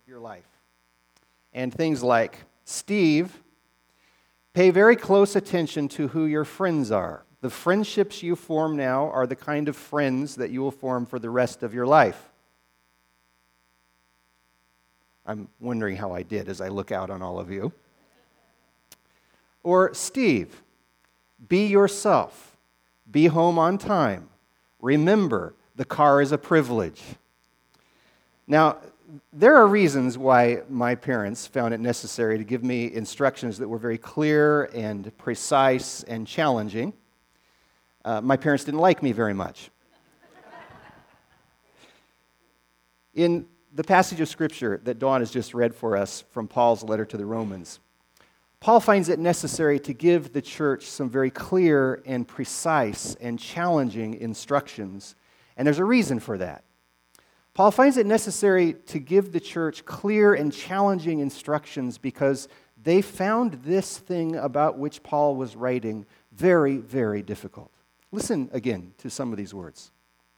your life. And things like, Steve, pay very close attention to who your friends are. The friendships you form now are the kind of friends that you will form for the rest of your life. I'm wondering how I did as I look out on all of you. Or, Steve, be yourself. Be home on time. Remember, the car is a privilege. Now, there are reasons why my parents found it necessary to give me instructions that were very clear and precise and challenging. My parents didn't like me very much. In the passage of Scripture that Dawn has just read for us from Paul's letter to the Romans, Paul finds it necessary to give the church some very clear and precise and challenging instructions, and there's a reason for that. Paul finds it necessary to give the church clear and challenging instructions because they found this thing about which Paul was writing very, very difficult. Listen again to some of these words.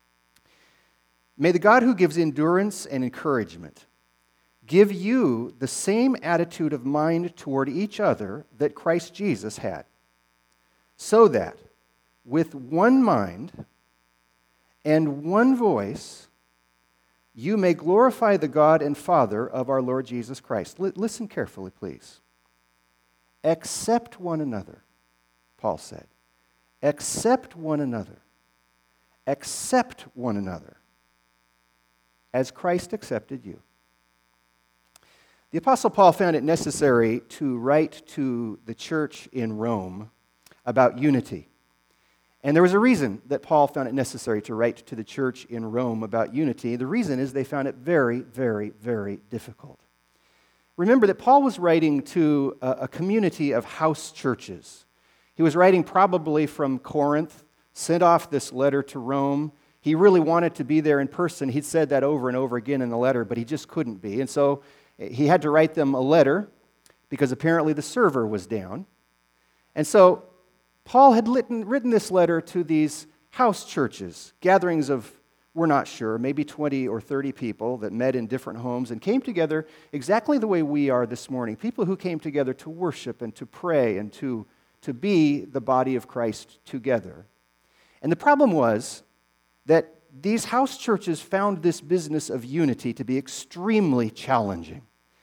May the God who gives endurance and encouragement give you the same attitude of mind toward each other that Christ Jesus had, so that with one mind and one voice you may glorify the God and Father of our Lord Jesus Christ. Listen carefully, please. Accept one another, Paul said. Accept one another. Accept one another as Christ accepted you. The Apostle Paul found it necessary to write to the church in Rome about unity. And there was a reason that Paul found it necessary to write to the church in Rome about unity. The reason is they found it very, very, very difficult. Remember that Paul was writing to a community of house churches. He was writing probably from Corinth, sent off this letter to Rome. He really wanted to be there in person. He'd said that over and over again in the letter, but he just couldn't be. And so he had to write them a letter because apparently the server was down. And so Paul had written this letter to these house churches, gatherings of, we're not sure, maybe 20 or 30 people that met in different homes and came together exactly the way we are this morning. People who came together to worship and to pray and to be the body of Christ together. And the problem was that these house churches found this business of unity to be extremely challenging.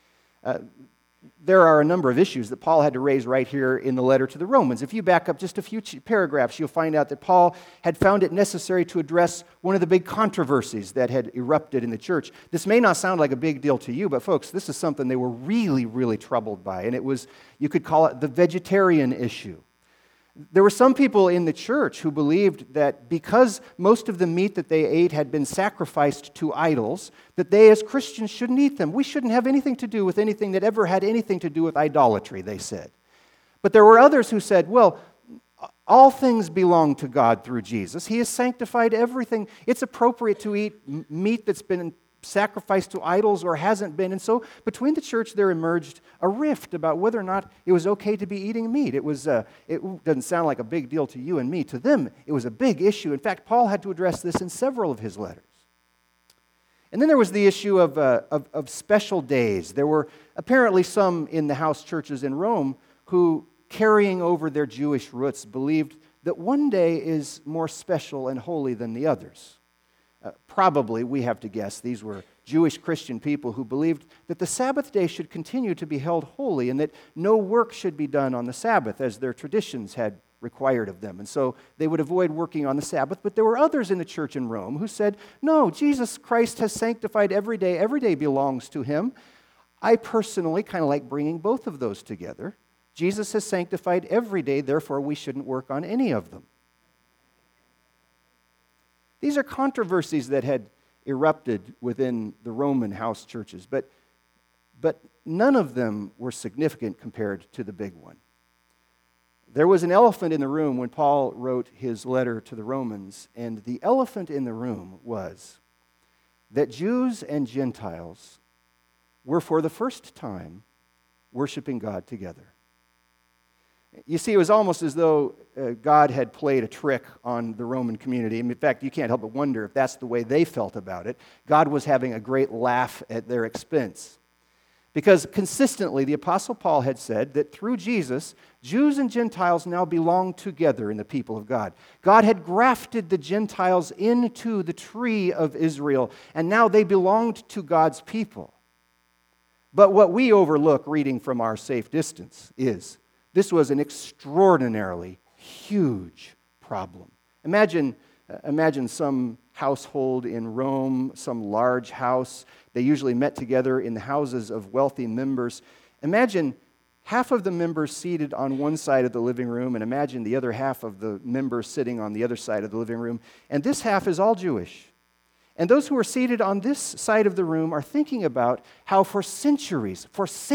There are a number of issues that Paul had to raise right here in the letter to the Romans. If you back up just a few paragraphs, you'll find out that Paul had found it necessary to address one of the big controversies that had erupted in the church. This may not sound like a big deal to you, but folks, this is something they were really, really troubled by, and it was, you could call it the vegetarian issue. There were some people in the church who believed that because most of the meat that they ate had been sacrificed to idols, that they as Christians shouldn't eat them. We shouldn't have anything to do with anything that ever had anything to do with idolatry, they said. But there were others who said, well, all things belong to God through Jesus. He has sanctified everything. It's appropriate to eat meat that's been sacrificed to idols or hasn't been. And so between the church there emerged a rift about whether or not it was okay to be eating meat. It doesn't sound like a big deal to you and me. To them, it was a big issue. In fact, Paul had to address this in several of his letters. And then there was the issue of special days. There were apparently some in the house churches in Rome who, carrying over their Jewish roots, believed that one day is more special and holy than the others. Probably, we have to guess, these were Jewish Christian people who believed that the Sabbath day should continue to be held holy and that no work should be done on the Sabbath as their traditions had required of them. And so they would avoid working on the Sabbath. But there were others in the church in Rome who said, no, Jesus Christ has sanctified every day. Every day belongs to him. I personally kind of like bringing both of those together. Jesus has sanctified every day, therefore we shouldn't work on any of them. These are controversies that had erupted within the Roman house churches, but none of them were significant compared to the big one. There was an elephant in the room when Paul wrote his letter to the Romans, and the elephant in the room was that Jews and Gentiles were for the first time worshiping God together. You see, it was almost as though God had played a trick on the Roman community. In fact, you can't help but wonder if that's the way they felt about it. God was having a great laugh at their expense. Because consistently, the Apostle Paul had said that through Jesus, Jews and Gentiles now belong together in the people of God. God had grafted the Gentiles into the tree of Israel, and now they belonged to God's people. But what we overlook reading from our safe distance is this was an extraordinarily huge problem. Imagine some household in Rome, some large house. They usually met together in the houses of wealthy members. Imagine half of the members seated on one side of the living room, and imagine the other half of the members sitting on the other side of the living room. And this half is all Jewish. And those who are seated on this side of the room are thinking about how for centuries,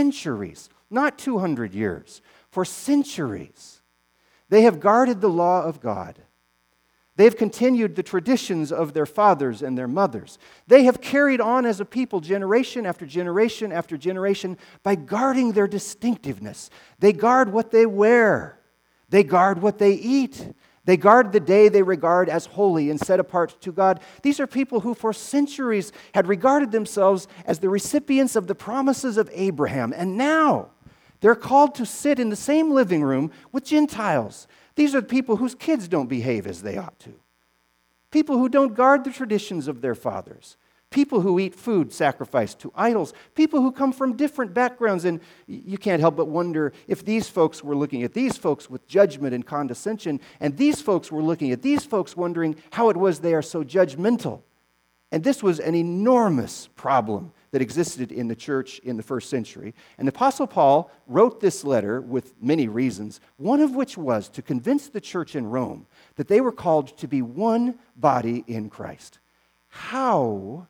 not 200 years, for centuries, they have guarded the law of God. They have continued the traditions of their fathers and their mothers. They have carried on as a people generation after generation after generation by guarding their distinctiveness. They guard what they wear. They guard what they eat. They guard the day they regard as holy and set apart to God. These are people who for centuries had regarded themselves as the recipients of the promises of Abraham. And now they're called to sit in the same living room with Gentiles. These are the people whose kids don't behave as they ought to. People who don't guard the traditions of their fathers. People who eat food sacrificed to idols. People who come from different backgrounds. And you can't help but wonder if these folks were looking at these folks with judgment and condescension, and these folks were looking at these folks wondering how it was they are so judgmental. And this was an enormous problem that existed in the church in the first century. And the Apostle Paul wrote this letter with many reasons, one of which was to convince the church in Rome that they were called to be one body in Christ. How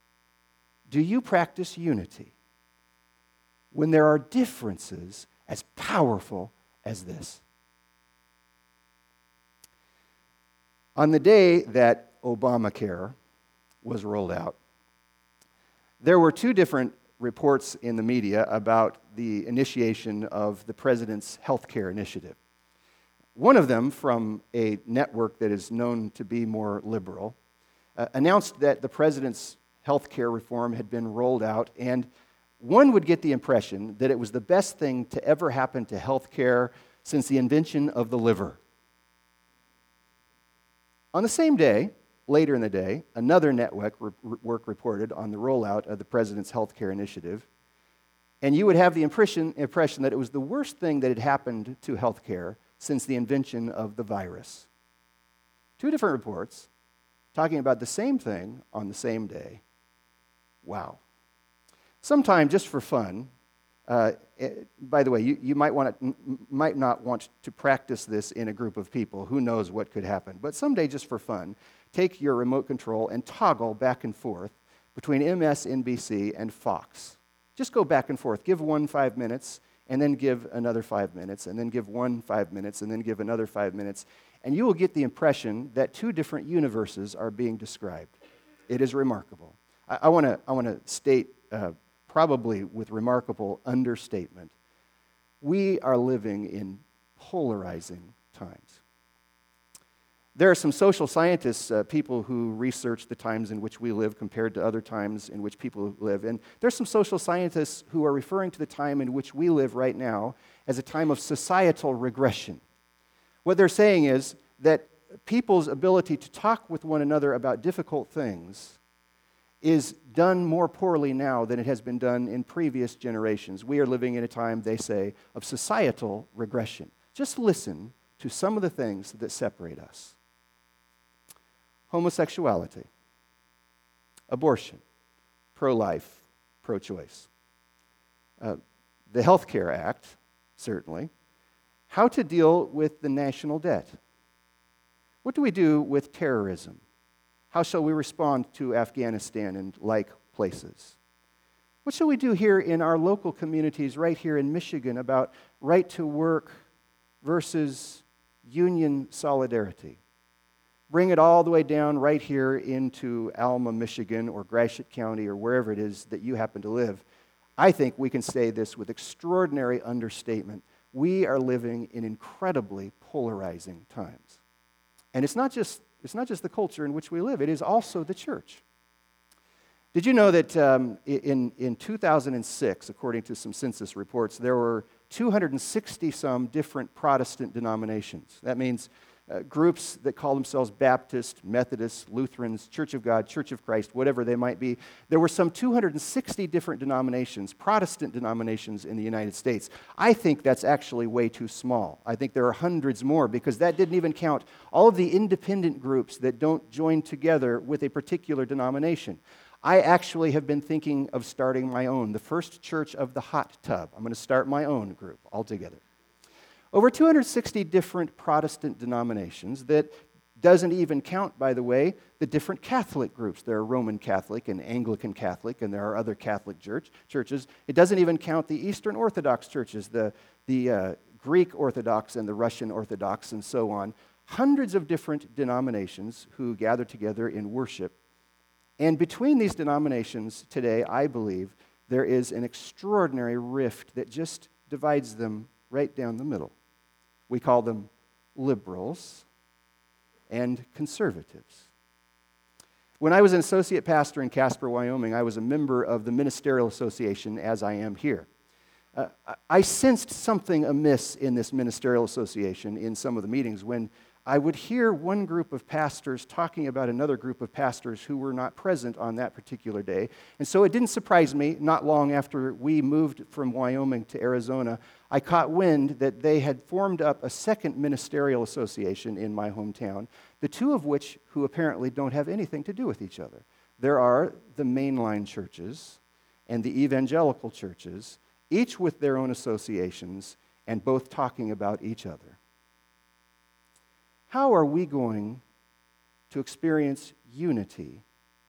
do you practice unity when there are differences as powerful as this? On the day that Obamacare was rolled out, there were two different reports in the media about the initiation of the president's health care initiative. One of them, from a network that is known to be more liberal, announced that the president's health care reform had been rolled out, and one would get the impression that it was the best thing to ever happen to health care since the invention of the liver. On the same day, later in the day, another network reported on the rollout of the president's health care initiative, and you would have the impression that it was the worst thing that had happened to health care since the invention of the virus. Two different reports talking about the same thing on the same day. Wow. Sometime, just for fun, by the way, you might not want to practice this in a group of people. Who knows what could happen? But someday, just for fun, take your remote control and toggle back and forth between MSNBC and Fox. Just go back and forth. Give one 5 minutes, and then give another 5 minutes, and then give one 5 minutes, and then give another 5 minutes, and you will get the impression that two different universes are being described. It is remarkable. I want to state, probably with remarkable understatement, we are living in polarizing times. There are some social scientists, people who research the times in which we live compared to other times in which people live. And there's some social scientists who are referring to the time in which we live right now as a time of societal regression. What they're saying is that people's ability to talk with one another about difficult things is done more poorly now than it has been done in previous generations. We are living in a time, they say, of societal regression. Just listen to some of the things that separate us. Homosexuality, abortion, pro-life, pro-choice. The Health Care Act, certainly. How to deal with the national debt. What do we do with terrorism? How shall we respond to Afghanistan and like places? What shall we do here in our local communities right here in Michigan about right to work versus union solidarity? Bring it all the way down right here into Alma, Michigan, or Gratiot County, or wherever it is that you happen to live. I think we can say this with extraordinary understatement. We are living in incredibly polarizing times. And it's not just the culture in which we live, it is also the church. Did you know that in 2006, according to some census reports, there were 260-some different Protestant denominations? That means groups that call themselves Baptist, Methodist, Lutherans, Church of God, Church of Christ, whatever they might be. There were some 260 different denominations, Protestant denominations in the United States. I think that's actually way too small. I think there are hundreds more because that didn't even count all of the independent groups that don't join together with a particular denomination. I actually have been thinking of starting my own, the First Church of the Hot Tub. I'm going to start my own group altogether. Over 260 different Protestant denominations that doesn't even count, by the way, the different Catholic groups. There are Roman Catholic and Anglican Catholic, and there are other Catholic churches. It doesn't even count the Eastern Orthodox churches, the Greek Orthodox and the Russian Orthodox, and so on. Hundreds of different denominations who gather together in worship. And between these denominations today, I believe, there is an extraordinary rift that just divides them right down the middle. We call them liberals and conservatives. When I was an associate pastor in Casper, Wyoming, I was a member of the Ministerial Association, as I am here. I sensed something amiss in this Ministerial Association in some of the meetings when I would hear one group of pastors talking about another group of pastors who were not present on that particular day. And so it didn't surprise me, not long after we moved from Wyoming to Arizona, I caught wind that they had formed up a second ministerial association in my hometown, the two of which who apparently don't have anything to do with each other. There are the mainline churches and the evangelical churches, each with their own associations and both talking about each other. How are we going to experience unity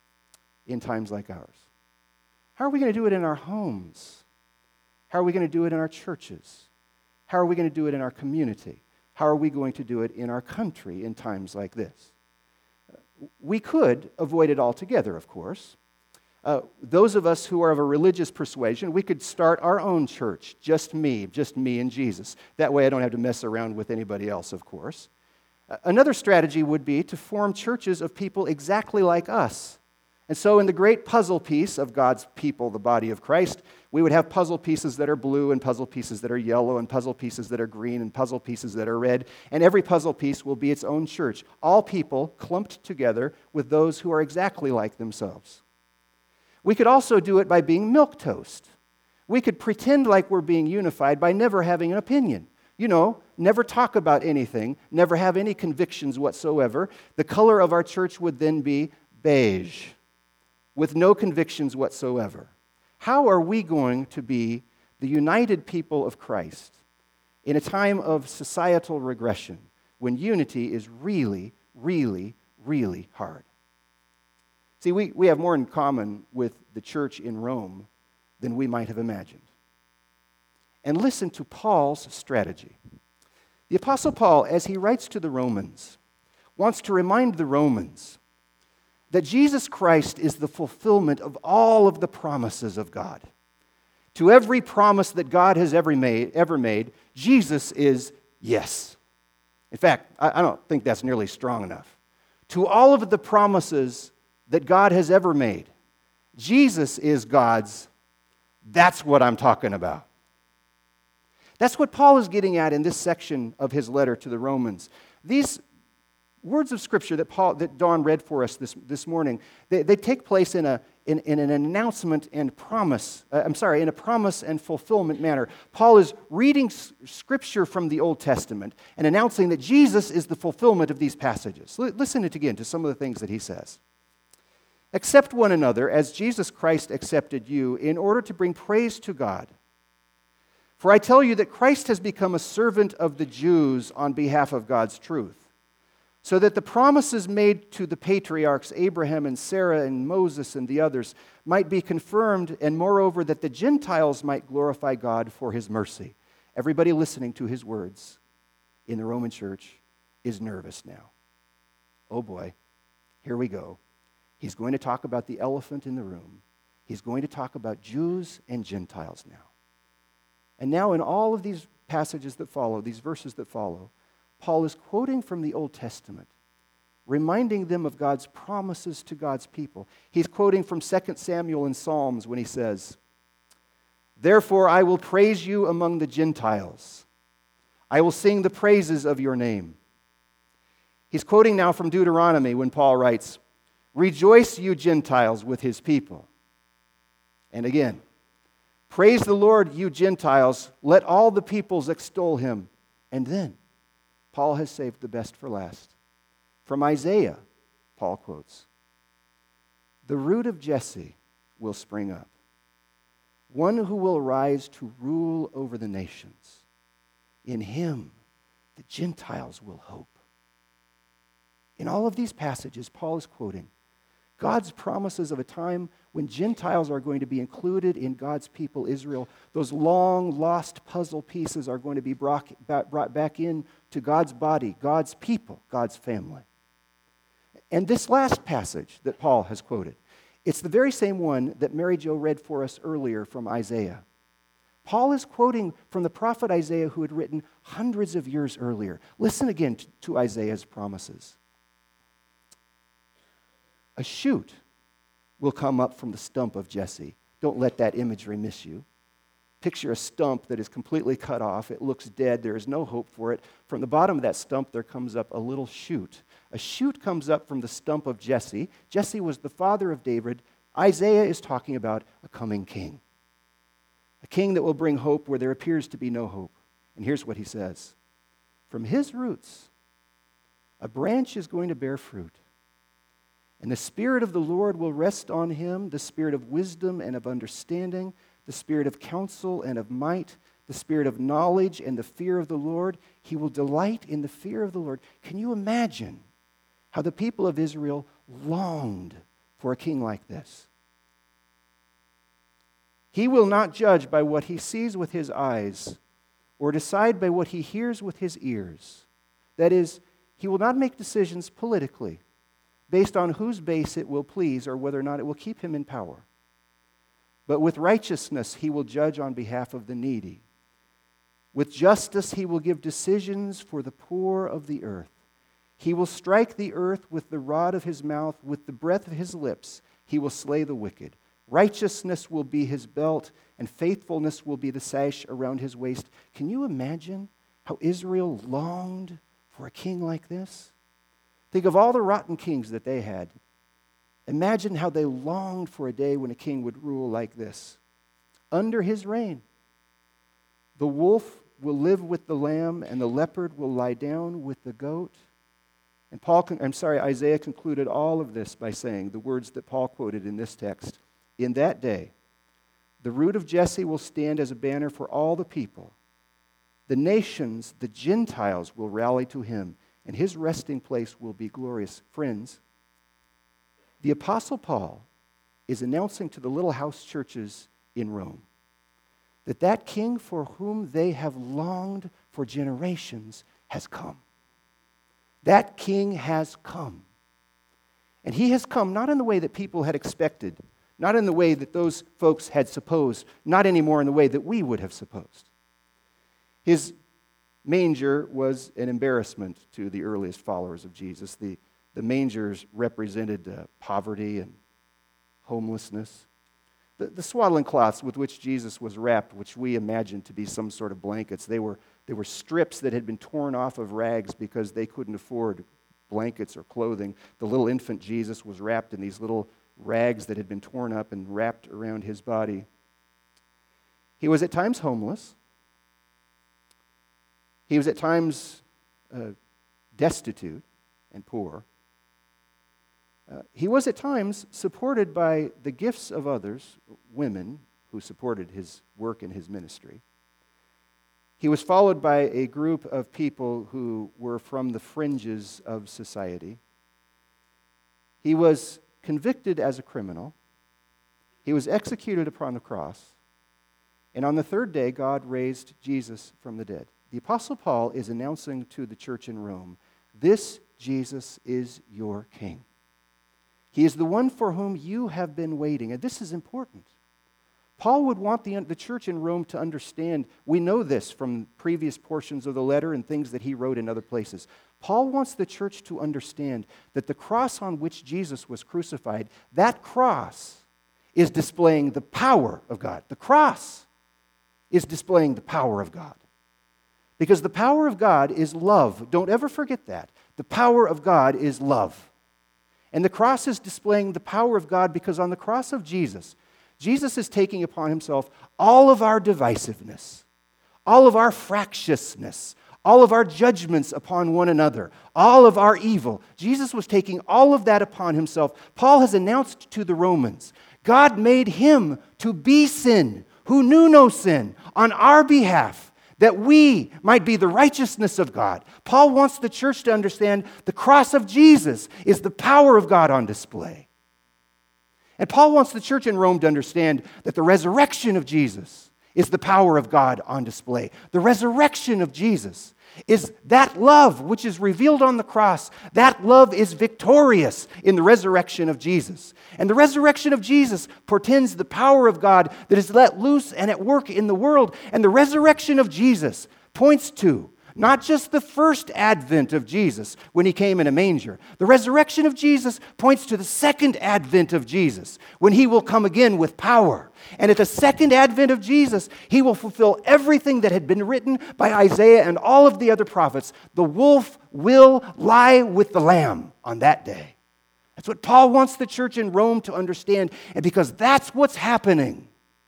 in times like ours? How are we going to do it in our homes? How are we going to do it in our churches? How are we going to do it in our community? How are we going to do it in our country in times like this? We could avoid it altogether, of course. Those of us who are of a religious persuasion, we could start our own church, just me and Jesus. That way I don't have to mess around with anybody else, of course. Another strategy would be to form churches of people exactly like us. And so in the great puzzle piece of God's people, the body of Christ, we would have puzzle pieces that are blue and puzzle pieces that are yellow and puzzle pieces that are green and puzzle pieces that are red. And every puzzle piece will be its own church. All people clumped together with those who are exactly like themselves. We could also do it by being milquetoast. We could pretend like we're being unified by never having an opinion. You know, never talk about anything, never have any convictions whatsoever. The color of our church would then be beige, with no convictions whatsoever. How are we going to be the united people of Christ in a time of societal regression when unity is really, really, really hard? See, we have more in common with the church in Rome than we might have imagined. And listen to Paul's strategy. The Apostle Paul, as he writes to the Romans, wants to remind the Romans that Jesus Christ is the fulfillment of all of the promises of God. To every promise that God has ever made, Jesus is yes. In fact, I don't think that's nearly strong enough. To all of the promises that God has ever made, Jesus is God's. That's what I'm talking about. That's what Paul is getting at in this section of his letter to the Romans. These words of Scripture that Dawn read for us this morning, they take place in an announcement and promise. In a promise and fulfillment manner. Paul is reading Scripture from the Old Testament and announcing that Jesus is the fulfillment of these passages. Listen again to some of the things that he says. Accept one another as Jesus Christ accepted you in order to bring praise to God. For I tell you that Christ has become a servant of the Jews on behalf of God's truth, so that the promises made to the patriarchs Abraham and Sarah and Moses and the others might be confirmed, and moreover that the Gentiles might glorify God for his mercy. Everybody listening to his words in the Roman church is nervous now. Oh boy, here we go. He's going to talk about the elephant in the room. He's going to talk about Jews and Gentiles now. And now in all of these passages that follow, these verses that follow, Paul is quoting from the Old Testament, reminding them of God's promises to God's people. He's quoting from 2 Samuel and Psalms when he says, "Therefore I will praise you among the Gentiles. I will sing the praises of your name." He's quoting now from Deuteronomy when Paul writes, "Rejoice, you Gentiles, with his people." And again, "Praise the Lord, you Gentiles. Let all the peoples extol him." And then, Paul has saved the best for last. From Isaiah, Paul quotes, "The root of Jesse will spring up, one who will rise to rule over the nations. In him, the Gentiles will hope." In all of these passages, Paul is quoting God's promises of a time when Gentiles are going to be included in God's people, Israel. Those long lost puzzle pieces are going to be brought back in to God's body, God's people, God's family. And this last passage that Paul has quoted, it's the very same one that Mary Jo read for us earlier from Isaiah. Paul is quoting from the prophet Isaiah, who had written hundreds of years earlier. Listen again to Isaiah's promises. "A shoot will come up from the stump of Jesse." Don't let that imagery miss you. Picture a stump that is completely cut off. It looks dead. There is no hope for it. From the bottom of that stump, there comes up a little shoot. A shoot comes up from the stump of Jesse. Jesse was the father of David. Isaiah is talking about a coming king. A king that will bring hope where there appears to be no hope. And here's what he says. "From his roots, a branch is going to bear fruit. And the Spirit of the Lord will rest on him, the Spirit of wisdom and of understanding, the Spirit of counsel and of might, the Spirit of knowledge and the fear of the Lord. He will delight in the fear of the Lord." Can you imagine how the people of Israel longed for a king like this? "He will not judge by what he sees with his eyes or decide by what he hears with his ears." That is, he will not make decisions politically based on whose base it will please or whether or not it will keep him in power. "But with righteousness he will judge on behalf of the needy. With justice he will give decisions for the poor of the earth. He will strike the earth with the rod of his mouth, with the breath of his lips he will slay the wicked. Righteousness will be his belt, and faithfulness will be the sash around his waist." Can you imagine how Israel longed for a king like this? Think of all the rotten kings that they had. Imagine how they longed for a day when a king would rule like this. Under his reign, the wolf will live with the lamb, and the leopard will lie down with the goat. And Isaiah concluded all of this by saying the words that Paul quoted in this text. "In that day, the root of Jesse will stand as a banner for all the people. The nations, the Gentiles, will rally to him, and his resting place will be glorious." Friends, the Apostle Paul is announcing to the little house churches in Rome that king for whom they have longed for generations has come. That king has come. And he has come not in the way that people had expected, not in the way that those folks had supposed, not anymore in the way that we would have supposed. His manger was an embarrassment to the earliest followers of Jesus. The mangers represented poverty and homelessness. The swaddling cloths with which Jesus was wrapped, which we imagine to be some sort of blankets, they were strips that had been torn off of rags because they couldn't afford blankets or clothing. The little infant Jesus was wrapped in these little rags that had been torn up and wrapped around his body. He was at times homeless. He was at times destitute and poor. He was at times supported by the gifts of others, women who supported his work and his ministry. He was followed by a group of people who were from the fringes of society. He was convicted as a criminal. He was executed upon the cross. And on the third day, God raised Jesus from the dead. The Apostle Paul is announcing to the church in Rome, this Jesus is your King. He is the one for whom you have been waiting. And this is important. Paul would want the church in Rome to understand, we know this from previous portions of the letter and things that he wrote in other places. Paul wants the church to understand that the cross on which Jesus was crucified, that cross is displaying the power of God. The cross is displaying the power of God. Because the power of God is love. Don't ever forget that. The power of God is love. And the cross is displaying the power of God because on the cross of Jesus, Jesus is taking upon himself all of our divisiveness, all of our fractiousness, all of our judgments upon one another, all of our evil. Jesus was taking all of that upon himself. Paul has announced to the Romans, God made him to be sin, who knew no sin, on our behalf, that we might be the righteousness of God. Paul wants the church to understand the cross of Jesus is the power of God on display. And Paul wants the church in Rome to understand that the resurrection of Jesus is the power of God on display. The resurrection of Jesus is that love which is revealed on the cross. That love is victorious in the resurrection of Jesus. And the resurrection of Jesus portends the power of God that is let loose and at work in the world. And the resurrection of Jesus points to not just the first advent of Jesus when he came in a manger. The resurrection of Jesus points to the second advent of Jesus when he will come again with power. And at the second advent of Jesus, he will fulfill everything that had been written by Isaiah and all of the other prophets. The wolf will lie with the lamb on that day. That's what Paul wants the church in Rome to understand. And because that's what's happening,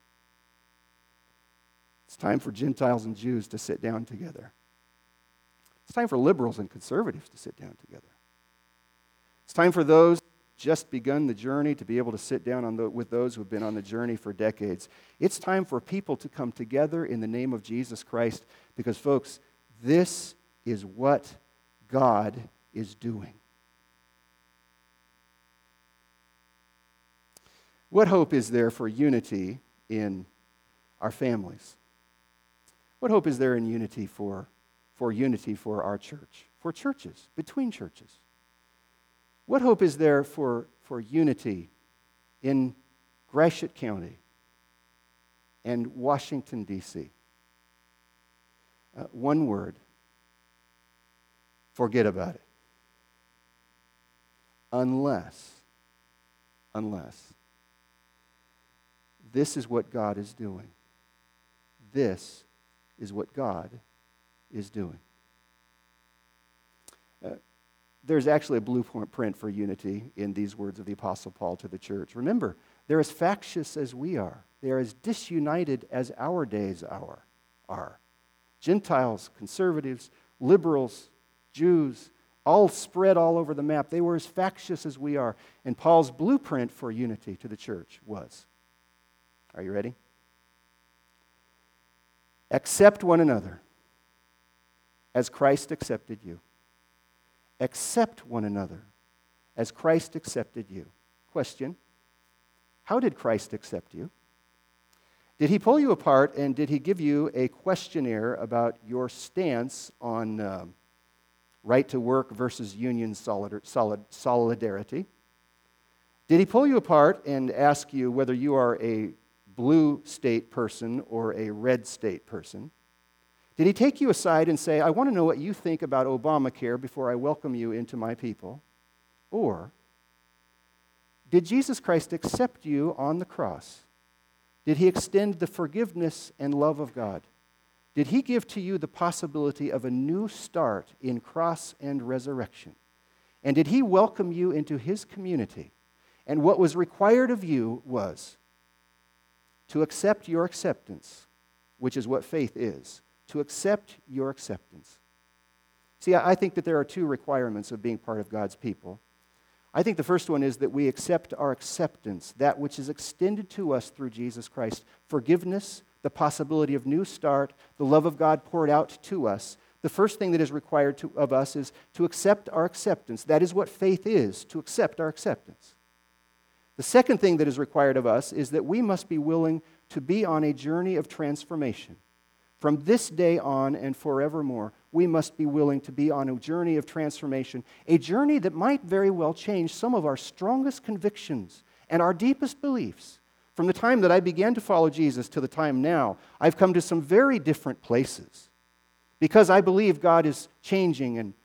it's time for Gentiles and Jews to sit down together. It's time for liberals and conservatives to sit down together. It's time for those just begun the journey to be able to sit down with those who have been on the journey for decades. It's time for people to come together in the name of Jesus Christ because, folks, this is what God is doing. What hope is there for unity in our families? What hope is there in unity for unity for our church, for churches, between churches? What hope is there for unity in Gratiot County and Washington, D.C.? One word: forget about it. Unless this is what God is doing. This is what God is doing. There's actually a blueprint for unity in these words of the Apostle Paul to the church. Remember, they're as factious as we are. They are as disunited as our days are. Gentiles, conservatives, liberals, Jews, all spread all over the map. They were as factious as we are. And Paul's blueprint for unity to the church was, are you ready? Accept one another as Christ accepted you. Accept one another as Christ accepted you. Question: how did Christ accept you? Did he pull you apart and did he give you a questionnaire about your stance on right to work versus union solidarity? Did he pull you apart and ask you whether you are a blue state person or a red state person? Did he take you aside and say, I want to know what you think about Obamacare before I welcome you into my people? Or did Jesus Christ accept you on the cross? Did he extend the forgiveness and love of God? Did he give to you the possibility of a new start in cross and resurrection? And did he welcome you into his community? And what was required of you was to accept your acceptance, which is what faith is. To accept your acceptance. See, I think that there are two requirements of being part of God's people. I think the first one is that we accept our acceptance, that which is extended to us through Jesus Christ. Forgiveness, the possibility of new start, the love of God poured out to us. The first thing that is required of us is to accept our acceptance. That is what faith is, to accept our acceptance. The second thing that is required of us is that we must be willing to be on a journey of transformation. From this day on and forevermore, we must be willing to be on a journey of transformation, a journey that might very well change some of our strongest convictions and our deepest beliefs. From the time that I began to follow Jesus to the time now, I've come to some very different places because I believe God is changing and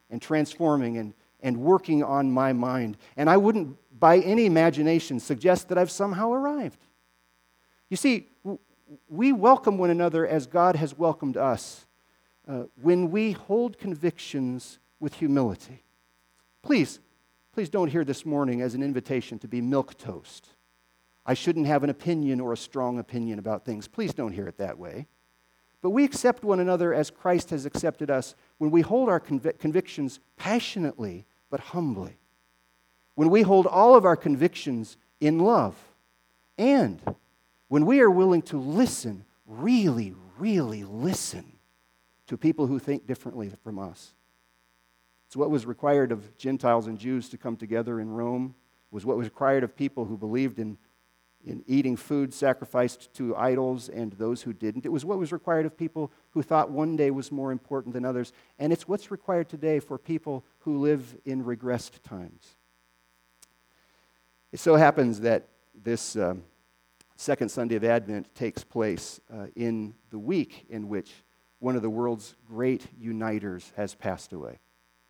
and transforming and working on my mind. And I wouldn't, by any imagination, suggest that I've somehow arrived. You see, we welcome one another as God has welcomed us when we hold convictions with humility. Please don't hear this morning as an invitation to be milquetoast. I shouldn't have an opinion or a strong opinion about things. Please don't hear it that way. But we accept one another as Christ has accepted us when we hold our convictions passionately but humbly. When we hold all of our convictions in love. And when we are willing to listen, really, really listen to people who think differently from us. It's what was required of Gentiles and Jews to come together in Rome. It was what was required of people who believed in eating food sacrificed to idols and those who didn't. It was what was required of people who thought one day was more important than others. And it's what's required today for people who live in regressed times. It so happens that this second Sunday of Advent takes place in the week in which one of the world's great uniters has passed away.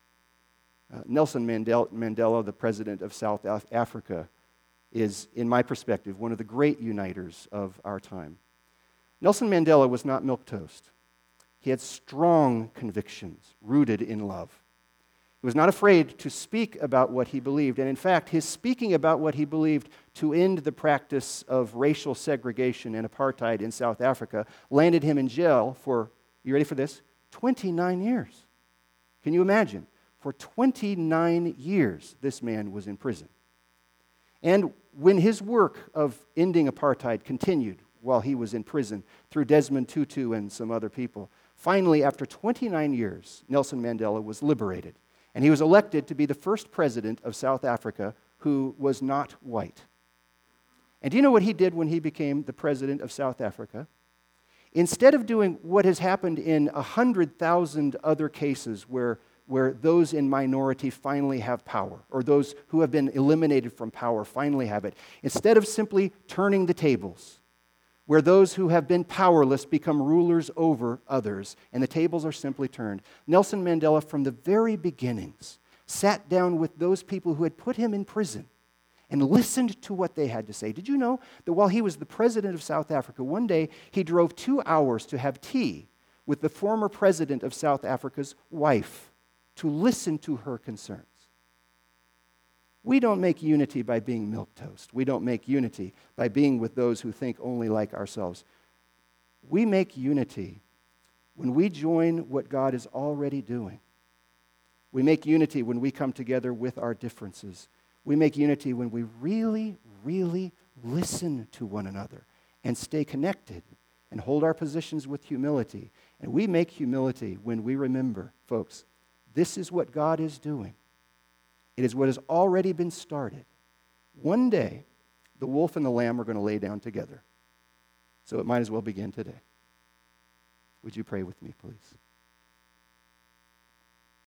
Nelson Mandela, the president of South Africa, is, in my perspective, one of the great uniters of our time. Nelson Mandela was not milquetoast. He had strong convictions rooted in love. He was not afraid to speak about what he believed. And in fact, his speaking about what he believed to end the practice of racial segregation and apartheid in South Africa landed him in jail for, you ready for this? 29 years. Can you imagine? For 29 years, this man was in prison. And when his work of ending apartheid continued while he was in prison through Desmond Tutu and some other people, finally, after 29 years, Nelson Mandela was liberated. And he was elected to be the first president of South Africa who was not white. And do you know what he did when he became the president of South Africa? Instead of doing what has happened in 100,000 other cases where those in minority finally have power, or those who have been eliminated from power finally have it, instead of simply turning the tables, where those who have been powerless become rulers over others, and the tables are simply turned, Nelson Mandela, from the very beginnings, sat down with those people who had put him in prison and listened to what they had to say. Did you know that while he was the president of South Africa, one day he drove 2 hours to have tea with the former president of South Africa's wife, to listen to her concerns? We don't make unity by being milquetoast. We don't make unity by being with those who think only like ourselves. We make unity when we join what God is already doing. We make unity when we come together with our differences. We make unity when we really, really listen to one another and stay connected and hold our positions with humility. And we make humility when we remember, folks, this is what God is doing. It is what has already been started. One day, the wolf and the lamb are going to lay down together. So it might as well begin today. Would you pray with me, please?